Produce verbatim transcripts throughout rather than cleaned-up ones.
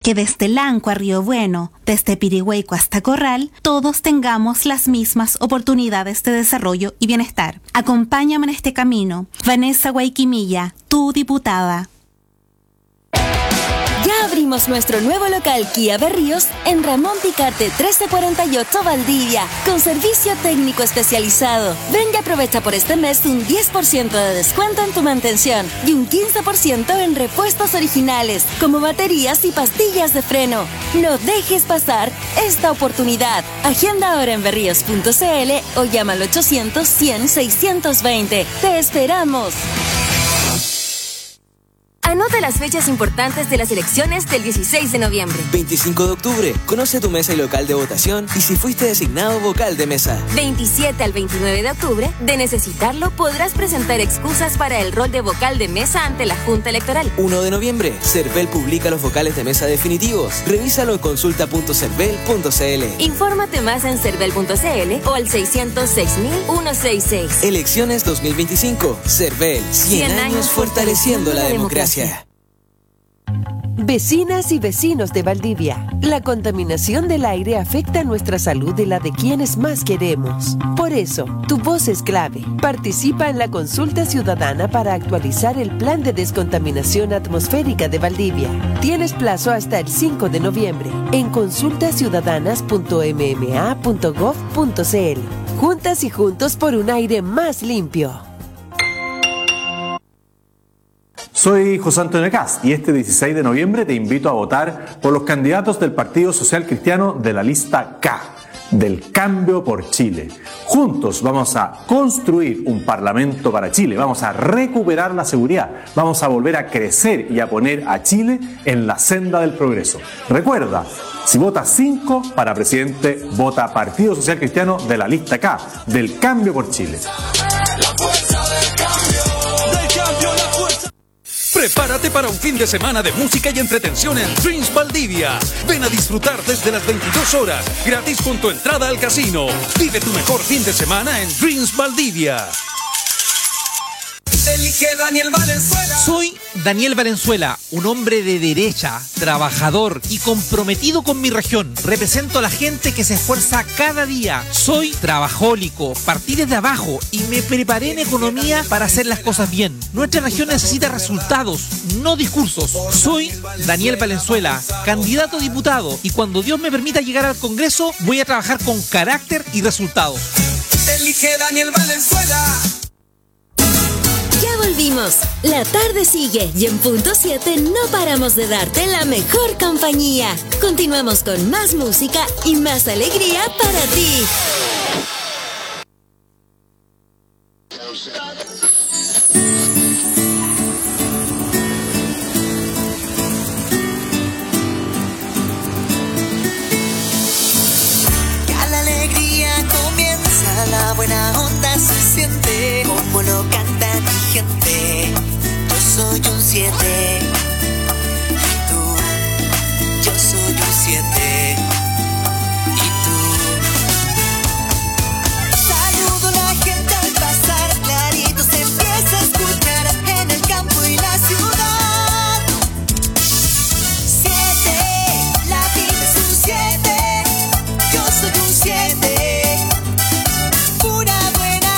que desde Lanco a Río Bueno, desde Pirihueco hasta Corral, todos tengamos las mismas oportunidades de desarrollo y bienestar. Acompáñame en este camino. Vanessa Guayquimilla, tu diputada. Ya abrimos nuestro nuevo local Kia Berríos en Ramón Picarte trece cuarenta y ocho Valdivia, con servicio técnico especializado. Ven y aprovecha por este mes un diez por ciento de descuento en tu mantención y un quince por ciento en repuestos originales, como baterías y pastillas de freno. No dejes pasar esta oportunidad. Agenda ahora en berríos punto cl o llama al ochocientos cien seiscientos veinte. ¡Te esperamos! Anota las fechas importantes de las elecciones del dieciséis de noviembre. veinticinco de octubre, conoce tu mesa y local de votación y si fuiste designado vocal de mesa. veintisiete al veintinueve de octubre, de necesitarlo, podrás presentar excusas para el rol de vocal de mesa ante la Junta Electoral. uno de noviembre, Cervel publica los vocales de mesa definitivos. Revísalo en consulta punto cervel punto cl. Infórmate más en cervel punto cl o al seiscientos seis mil ciento sesenta y seis. Elecciones dos mil veinticinco. Cervel, cien años fortaleciendo la democracia. Vecinas y vecinos de Valdivia, la contaminación del aire afecta nuestra salud y la de quienes más queremos. Por eso, tu voz es clave. Participa en la consulta ciudadana para actualizar el plan de descontaminación atmosférica de Valdivia. Tienes plazo hasta el cinco de noviembre en consultas ciudadanas punto m m a punto gov punto cl. Juntas y juntos por un aire más limpio. Soy José Antonio Caz y este dieciséis de noviembre te invito a votar por los candidatos del Partido Social Cristiano de la lista K, del Cambio por Chile. Juntos vamos a construir un parlamento para Chile, vamos a recuperar la seguridad, vamos a volver a crecer y a poner a Chile en la senda del progreso. Recuerda, si votas cinco para presidente, vota Partido Social Cristiano de la lista K, del Cambio por Chile. Prepárate para un fin de semana de música y entretención en Dreams Valdivia. Ven a disfrutar desde las veintidós horas, gratis con tu entrada al casino. Vive tu mejor fin de semana en Dreams Valdivia. Elige Daniel Valenzuela. Soy Daniel Valenzuela, un hombre de derecha, trabajador y comprometido con mi región. Represento a la gente que se esfuerza cada día. Soy trabajólico, partí desde abajo y me preparé en economía para hacer las cosas bien. Nuestra región necesita resultados, no discursos. Soy Daniel Valenzuela, candidato a diputado, y cuando Dios me permita llegar al Congreso, voy a trabajar con carácter y resultados. Elige Daniel Valenzuela. Ya volvimos. La tarde sigue y en punto siete no paramos de darte la mejor compañía. Continuamos con más música y más alegría para ti. Ya la alegría comienza, la buena onda se siente, como lo canta mi gente. Yo soy un siete, tú, yo soy un siete, y tú. Saludo a la gente al pasar, clarito se empieza a escuchar en el campo y la ciudad. Siete, la vida es un siete, yo soy un siete.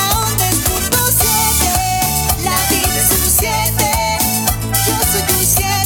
Yeah.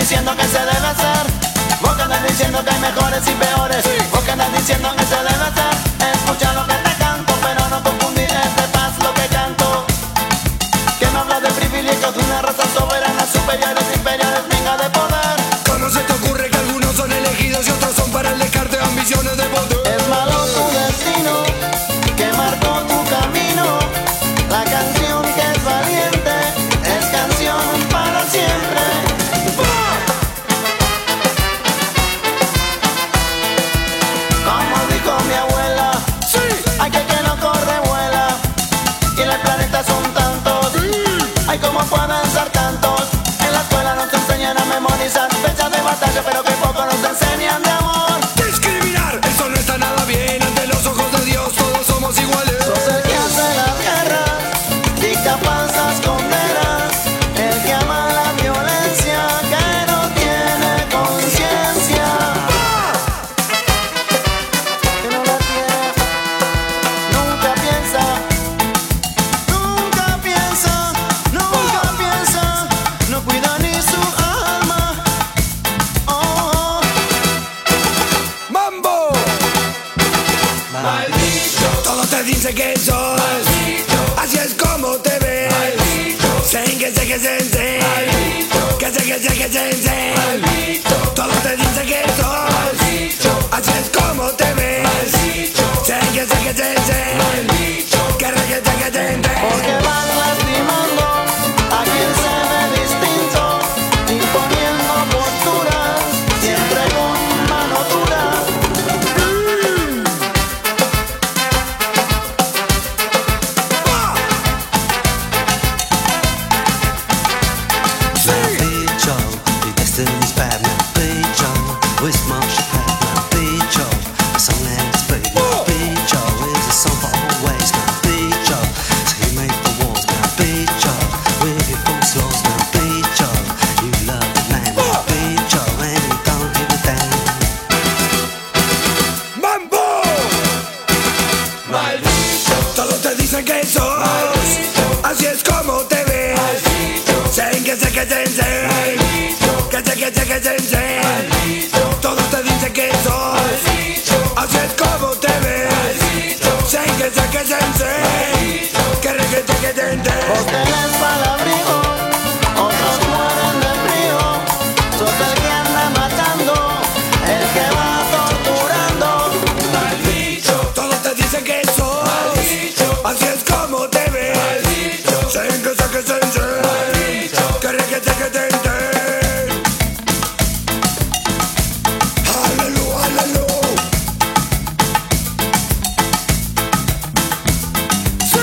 diciendo que se debe hacer. Vos que andas diciendo que hay mejores y peores. Vos que andas diciendo que se debe hacer. Escucha lo que te canto, pero no confundir este paz lo que canto. Que no habla de privilegios de una raza soberana, superiores, imperiales, venga de poder. ¿Cómo se te ocurre que algunos son elegidos y otros son para el descarte de ambiciones de poder? Es malo tu destino, que marcó tu camino. La canción que es valiente es canción para siempre. Como dijo mi abuela, sí, hay que que no corre vuela. Y en el planeta son tantos, hay como pueden ser tantos. En la escuela nos enseñan a memorizar fechas de batalla, pero que poco nos enseñan de amor. Discriminar, eso no está nada bien. Ante los ojos de Dios todos somos iguales. Sos el que hace la guerra, dicta falsas condenas. El que ama la violencia, que no tiene conciencia. Que no la tiene, nunca piensa. Nunca piensa, nunca piensa. No cuida ni su alma. Oh, oh. ¡Mambo! Maldito. Todos te dicen que sos maldito. Así es como te ves. Maldito. Sen que se que se se. Maldito. Que se que se que se se. Maldito. Todos te dicen que sos maldito. Así es como te ves. Maldito. Sen que se que se se. Maldito. Que re que se que se se. Porque van lastimando a quien se ve distinto, imponiendo posturas, siempre con mano dura. Bicho, your destiny's bad now. Bicho, with Marsha Pat now. Bicho, a song that is played now. Bicho is a song for always now. Bicho, so you made for wars now. Bicho, with your false laws now. Bicho, you love the land now. Bicho, and you don't give a damn. ¡Mambo! Maldito. Todos te dicen que sos maldito. Así es como te ves. Maldito. Sen que se que se se. Maldito. Que se que se que se se. Maldito. Todos te dicen que sos maldito. Así es como te ves. Maldito. Sen que se que se se. Maldito. Que re que se que se se. Vos tenés palabrigo, otros mueren de frío. Sos el que anda matando, el que va torturando. Maldito. Todos te dicen que sos maldito. Así es como te ves. Maldito. Sen que se que se se. Maldito. Que re que se que se se. Aleluya, aleluya. Sí.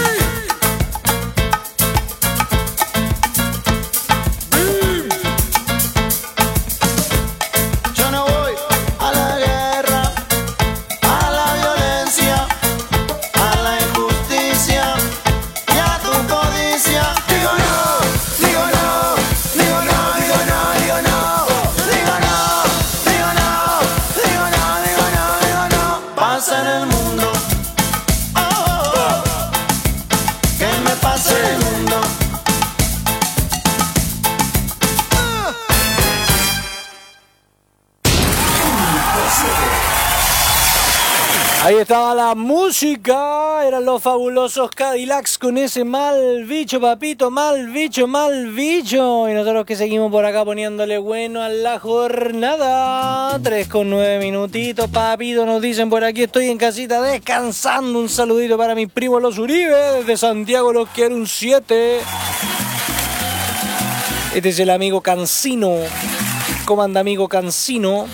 Yo no voy a la guerra, a la violencia, a la injusticia y a tu codicia. Digo no, digo no, digo no, digo no, digo no, digo no, digo no, digo no, digo no, digo no. Pasa en el mundo, oh, oh, oh. Que me pase en el mundo. Ahí estaba la música, eran los fabulosos Cadillacs con ese mal bicho, papito, mal bicho, mal bicho. Y nosotros que seguimos por acá poniéndole bueno a la jornada. tres con nueve minutitos, papito, nos dicen por aquí, estoy en casita descansando. Un saludito para mis primos los Uribe, desde Santiago los quiero un siete. Este es el amigo Cancino. ¿Cómo anda, amigo Cancino?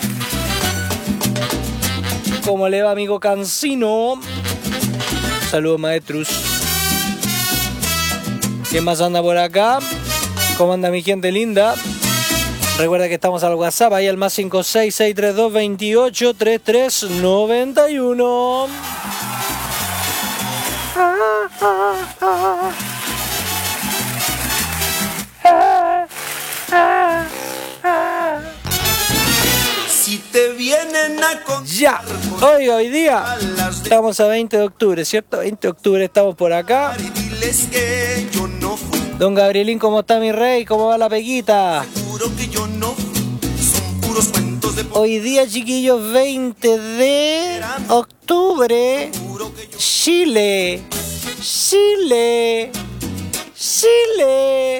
¿Cómo le va, amigo Cancino? Saludos, maestros. ¿Quién más anda por acá? ¿Cómo anda mi gente linda? Recuerda que estamos al WhatsApp, ahí al más cinco seis seis tres dos veintiocho treinta y tres noventa y uno. Si te vienen a contar. Ya, hoy, hoy día estamos a veinte de octubre, ¿cierto? veinte de octubre estamos por acá. Diles que yo no fui. Don Gabrielín, ¿cómo está mi rey? ¿Cómo va la peguita? Seguro que yo no fui. Hoy día, chiquillos, veinte de octubre, Chile, Chile, Chile.